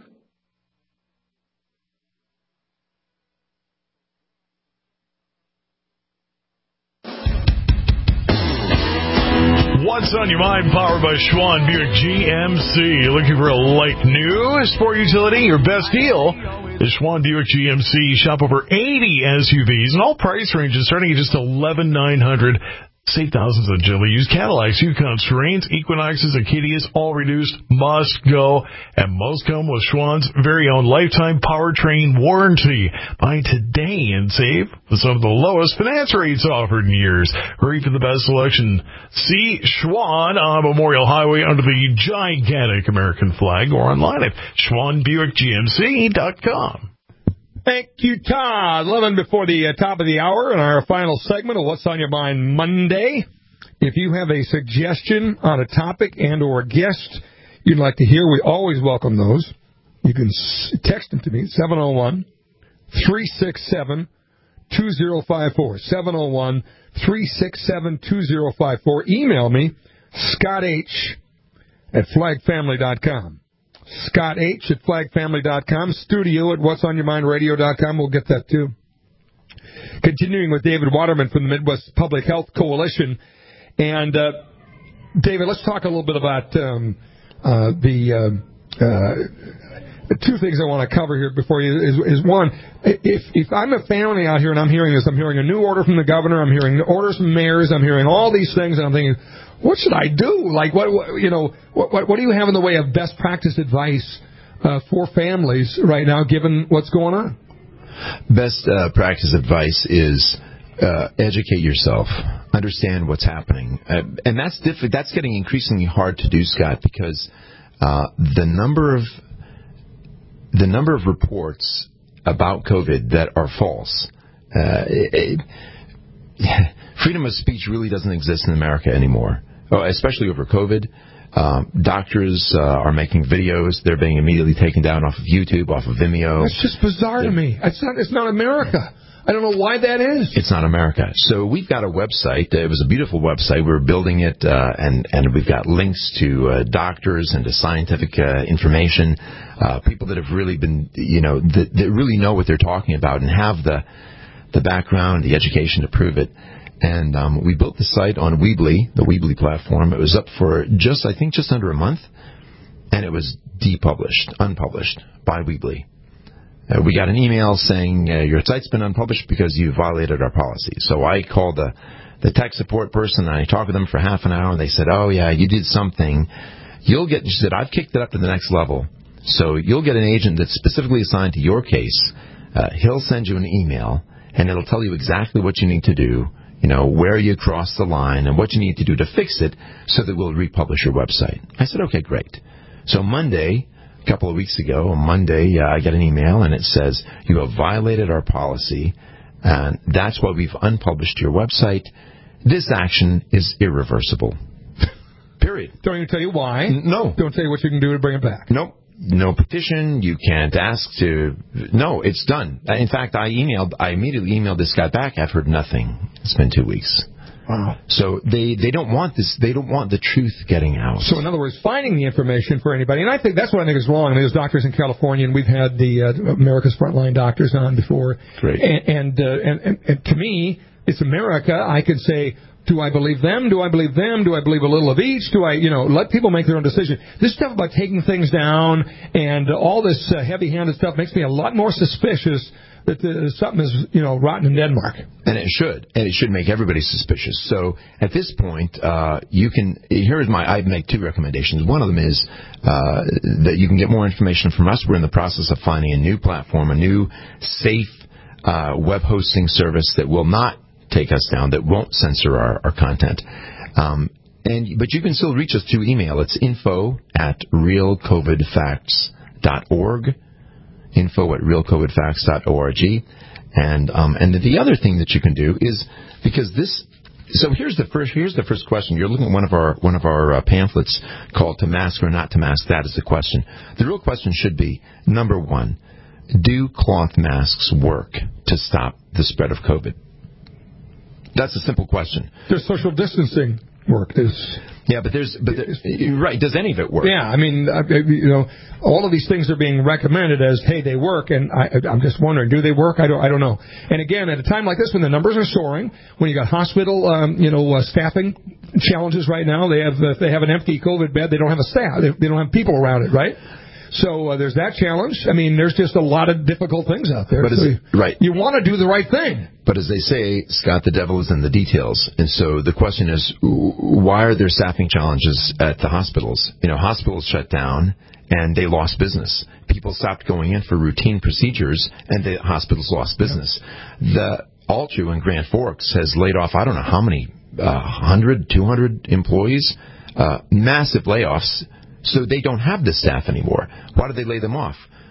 What's on your mind? Powered by Schwann Buick G M C. Looking for a light new sport utility? Your best deal is Schwann Buick G M C. Shop over eighty S U Vs in all price ranges, starting at just eleven thousand nine hundred dollars. Save thousands on gently used Cadillacs, Yukons, Terrains, Equinoxes, and Acadias, all reduced, must go. And most come with Schwann's very own lifetime powertrain warranty. Buy today and save with some of the lowest finance rates offered in years. Hurry for the best selection. See Schwann on Memorial Highway under the gigantic American flag or online at Schwann Buick G M C dot com. Thank you, Todd. eleven before the uh, top of the hour in our final segment of What's on Your Mind Monday. If you have a suggestion on a topic and or a guest you'd like to hear, we always welcome those. You can text them to me, seven oh one, three six seven, two oh five four, seven oh one, three six seven, two oh five four. Email me, Scott H. at flag family dot com. Scott H. at flag family dot com. Studio at whats on your mind radio dot com. We'll get that, too. Continuing with David Waterman from the Midwest Public Health Coalition. And, uh, David, let's talk a little bit about um, uh, the... Uh, uh, Two things I want to cover here before you is, is one, if if I'm a family out here and I'm hearing this, I'm hearing a new order from the governor, I'm hearing orders from mayors, I'm hearing all these things, and I'm thinking, what should I do? Like, what, what you know, what, what what do you have in the way of best practice advice uh, for families right now, given what's going on? Best uh, practice advice is uh, educate yourself, understand what's happening, uh, and that's diff- That's getting increasingly hard to do, Scott, because uh, the number of The number of reports about COVID that are false. Uh, it, it, freedom of speech really doesn't exist in America anymore, oh, especially over COVID. Um, doctors uh, are making videos. They're being immediately taken down off of YouTube, off of Vimeo. It's just bizarre to me. It's not, it's not America. I don't know why that is. It's not America. So we've got a website. It was a beautiful website. We're building it, uh, and, and we've got links to uh, doctors and to scientific uh, information, uh, people that have really been, you know, that, that really know what they're talking about and have the the background, the education to prove it. And um, we built the site on Weebly, the Weebly platform. It was up for just, I think, just under a month, and it was depublished, unpublished by Weebly. Uh, we got an email saying uh, your site's been unpublished because you violated our policy. So I called the, the tech support person, and I talked with them for half an hour, and they said, oh, yeah, you did something. You'll get, she said, I've kicked it up to the next level. So you'll get an agent that's specifically assigned to your case. Uh, he'll send you an email, and it'll tell you exactly what you need to do, you know, where you cross the line and what you need to do to fix it so that we'll republish your website. I said, okay, great. So Monday... A couple of weeks ago, on Monday, uh, I get an email, and it says, you have violated our policy, and that's why we've unpublished your website. This action is irreversible. Period. Don't even tell you why. No. Don't tell you what you can do to bring it back. Nope. No petition. You can't ask to... No, it's done. In fact, I emailed. I immediately emailed this guy back. I've heard nothing. It's been two weeks. Wow. So they, they don't want this. They don't want the truth getting out. So in other words, finding the information for anybody, and I think that's what I think is wrong. I mean, there's doctors in California, and we've had the uh, America's Frontline Doctors on before. Great. And and, uh, and and and to me, it's America. I could say, do I believe them? Do I believe them? Do I believe a little of each? Do I, you know, let people make their own decision? This stuff about taking things down and all this uh, heavy-handed stuff makes me a lot more suspicious that uh, something is, you know, rotten in Denmark. And it should. And it should make everybody suspicious. So at this point, uh, you can, here's my, I make two recommendations. One of them is uh, that you can get more information from us. We're in the process of finding a new platform, a new safe uh, web hosting service that will not take us down, that won't censor our, our content. Um, and But you can still reach us through email. It's info at real covid facts dot org. info at real covid facts dot org. And um, and the other thing that you can do is, because this, so here's the first here's the first question. You're looking at one of our one of our uh, pamphlets called "To Mask or Not to Mask." That is the question. The real question should be, number one, do cloth masks work to stop the spread of COVID? That's a simple question. Does social distancing work? Does Yeah, but there's, but there, right? Does any of it work? Yeah, I mean, you know, all of these things are being recommended as, hey, they work, and I, I'm just wondering, do they work? I don't, I don't know. And again, at a time like this, when the numbers are soaring, when you got hospital, um, you know, uh, staffing challenges right now, they have, if they have an empty COVID bed, they don't have a staff, they, they don't have people around it, right? So uh, there's that challenge. I mean, there's just a lot of difficult things out there. But so it, right. You want to do the right thing. But as they say, Scott, the devil is in the details. And so the question is, why are there staffing challenges at the hospitals? You know, hospitals shut down, and they lost business. People stopped going in for routine procedures, and the hospitals lost business. Yeah. The Altru in Grand Forks has laid off, I don't know how many, uh, one hundred, two hundred employees, uh, massive layoffs. So they don't have the staff anymore. Why did they lay them off?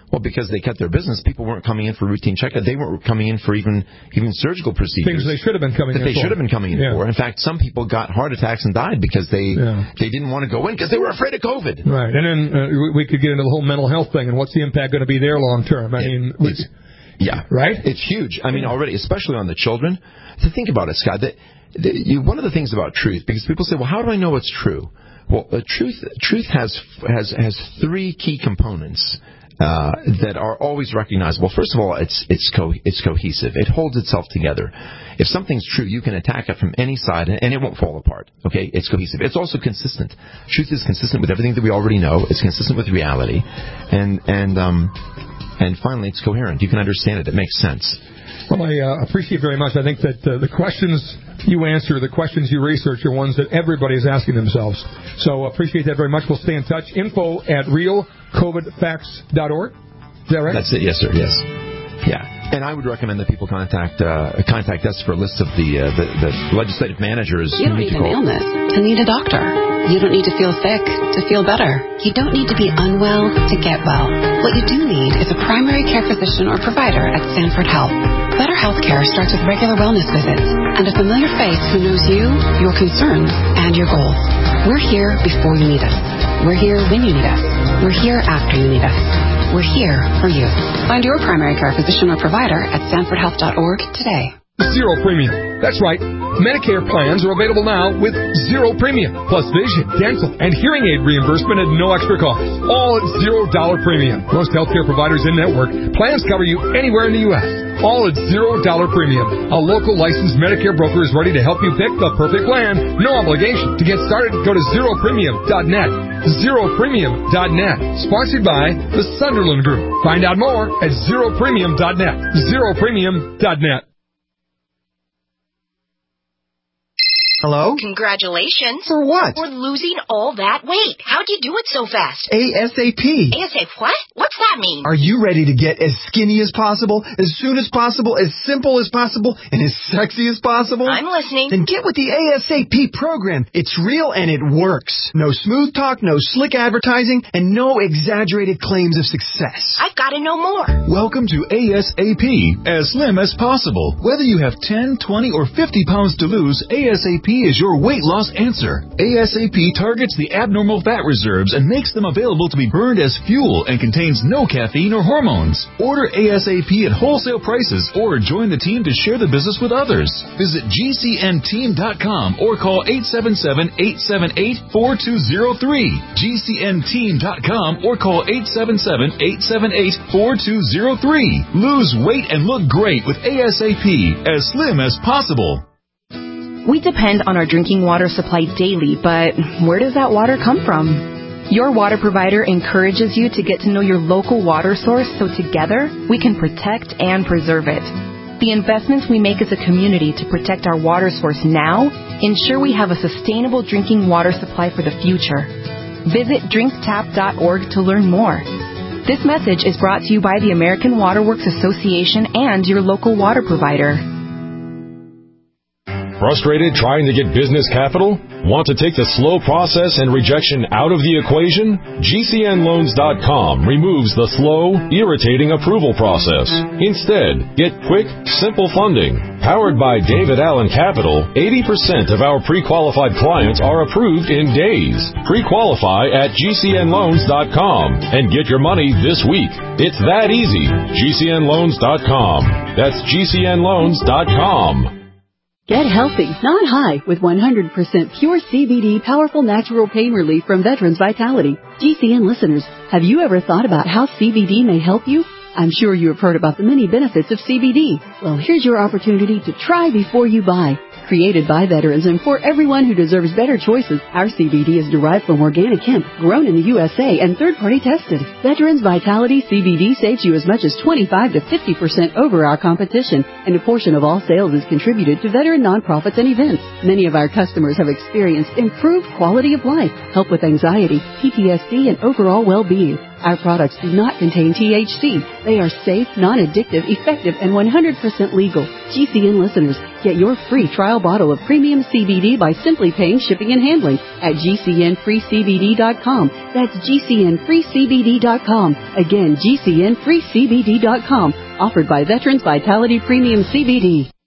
Well, because they cut their business, people weren't coming in for routine checkup. They weren't coming in for even even surgical procedures. Things they should have been coming that in they for. should have been coming in yeah. for. In fact, some people got heart attacks and died because they yeah. they didn't want to go in because they were afraid of COVID. Right, and then uh, we could get into the whole mental health thing and what's the impact going to be there long term. I it, mean, it's, yeah, right? It's huge. I mean, already, especially on the children. To think about it, Scott. That, that you, one of the things about truth, because people say, well, how do I know it's true? Well, uh, truth truth has has has three key components. Uh, that are always recognizable. First of all, it's it's co- it's cohesive. It holds itself together. If something's true, you can attack it from any side, and it won't fall apart. Okay, it's cohesive. It's also consistent. Truth is consistent with everything that we already know. It's consistent with reality, and and um and finally, it's coherent. You can understand it. It makes sense. Well, I uh, appreciate very much. I think that uh, the questions you answer, the questions you research, are ones that everybody is asking themselves. So appreciate that very much. We'll stay in touch. Info at real covid facts dot org. Is that right? That's it. Yes, sir. Yes. Yeah. And I would recommend that people contact uh, contact us for a list of the, uh, the the legislative managers. You don't need an illness to need a doctor. You don't need to feel sick to feel better. You don't need to be unwell to get well. What you do need is a primary care physician or provider at Stanford Health. Better health care starts with regular wellness visits and a familiar face who knows you, your concerns, and your goals. We're here before you need us. We're here when you need us. We're here after you need us. We're here for you. Find your primary care physician or provider at stanford health dot org today. Zero premium. That's right. Medicare plans are available now with zero premium, plus vision, dental, and hearing aid reimbursement at no extra cost. All at zero dollar premium. Most healthcare providers in network plans cover you anywhere in the U S. All at zero dollar premium. A local licensed Medicare broker is ready to help you pick the perfect plan. No obligation. To get started, go to zero premium dot net. zero premium dot net. Sponsored by the Sunderland Group. Find out more at zero premium dot net. zero premium dot net. Hello? Congratulations. For what? For losing all that weight. How'd you do it so fast? ASAP. ASAP what? What's that mean? Are you ready to get as skinny as possible, as soon as possible, as simple as possible, and as sexy as possible? I'm listening. Then get with the ASAP program. It's real and it works. No smooth talk, no slick advertising, and no exaggerated claims of success. I've got to know more. Welcome to ASAP, as slim as possible. Whether you have ten, twenty, or fifty pounds to lose, ASAP is your weight loss answer. ASAP targets the abnormal fat reserves and makes them available to be burned as fuel and contains no caffeine or hormones. Order ASAP at wholesale prices or join the team to share the business with others. Visit G C N team dot com or call eight seven seven, eight seven eight, four two zero three. G C N team dot com or call eight seven seven, eight seven eight, four two zero three. Lose weight and look great with ASAP, as slim as possible. We depend on our drinking water supply daily, but where does that water come from? Your water provider encourages you to get to know your local water source so together we can protect and preserve it. The investments we make as a community to protect our water source now ensure we have a sustainable drinking water supply for the future. Visit drink tap dot org to learn more. This message is brought to you by the American Water Works Association and your local water provider. Frustrated trying to get business capital? Want to take the slow process and rejection out of the equation? G C N loans dot com removes the slow, irritating approval process. Instead, get quick, simple funding. Powered by David Allen Capital, eighty percent of our pre-qualified clients are approved in days. Pre-qualify at G C N loans dot com and get your money this week. It's that easy. G C N loans dot com. That's G C N loans dot com. Get healthy, not high, with one hundred percent pure C B D powerful natural pain relief from Veterans Vitality. G C N listeners, have you ever thought about how C B D may help you? I'm sure you have heard about the many benefits of C B D. Well, here's your opportunity to try before you buy. Created by veterans and for everyone who deserves better choices, our C B D is derived from organic hemp, grown in the U S A and third-party tested. Veterans Vitality C B D saves you as much as twenty-five to fifty percent over our competition, and a portion of all sales is contributed to veteran nonprofits and events. Many of our customers have experienced improved quality of life, help with anxiety, P T S D, and overall well-being. Our products do not contain T H C. They are safe, non-addictive, effective, and one hundred percent legal. G C N listeners, get your free trial bottle of premium C B D by simply paying shipping and handling at G C N free C B D dot com. That's G C N free C B D dot com. Again, G C N free C B D dot com. Offered by Veterans Vitality Premium C B D.